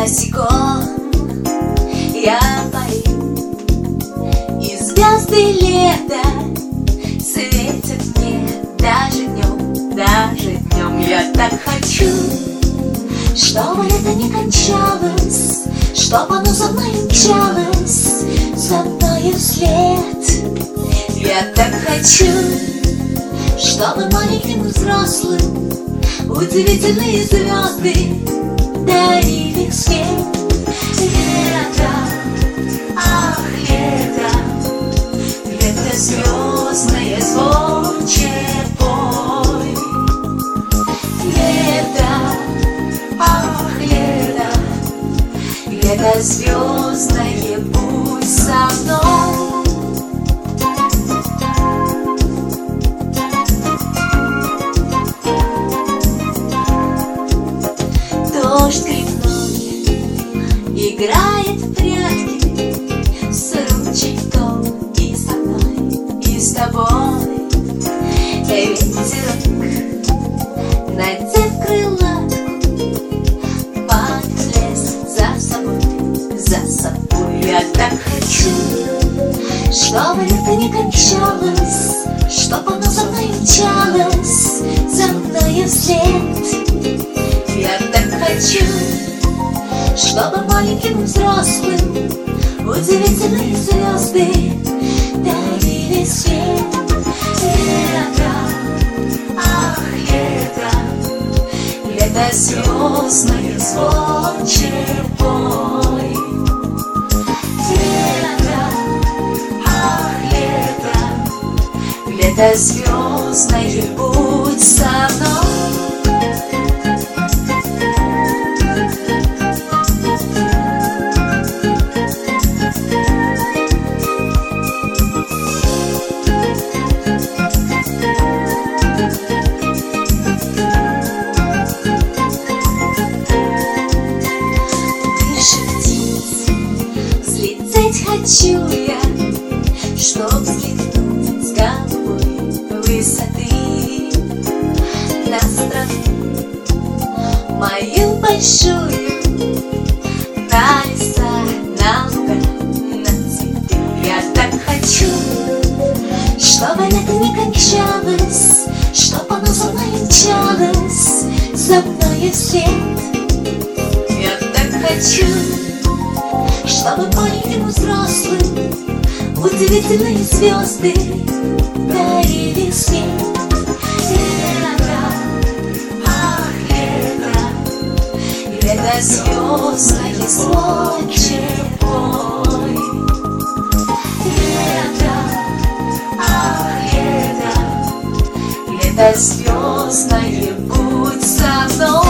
босиком я парю, и звезды лета светят мне даже днем. Я так хочу, чтобы это не кончалось, чтоб оно за мной мчалось, за мною вслед. Я так хочу, чтобы маленьким и взрослым удивительные звезды дарили свет. Лето, ах, лето, лето звездное, звонче пой. Лето, ах, лето, лето звездное, будь со мной. Дождь грибной играет в прятки с ручейком и со мной, и с тобой. Ветерок, надев крылатку, понес за собой. Я так хочу, чтобы это не кончалось, чтоб оно за мной мчалось, за мною вслед. Я так хочу, чтобы маленьким и взрослым удивительные звезды дарили свет. Лето, ах, лето, лето звездное, звонче пой. Лето, ах, лето, лето звездное, будь со мной. Хочу я, чтоб взлетнуть с голубой высоты на страну мою большую, на леса, на луга, на цветы. Я так хочу, чтобы это не кончалось, чтоб оно за мной мчалось, за мною вслед. Я так хочу, чтобы маленьким и взрослым удивительные звезды дарили свет. Лето, ах, лето, лето звездное, звонче пой. Лето, ах, лето, лето звездное, будь со мной.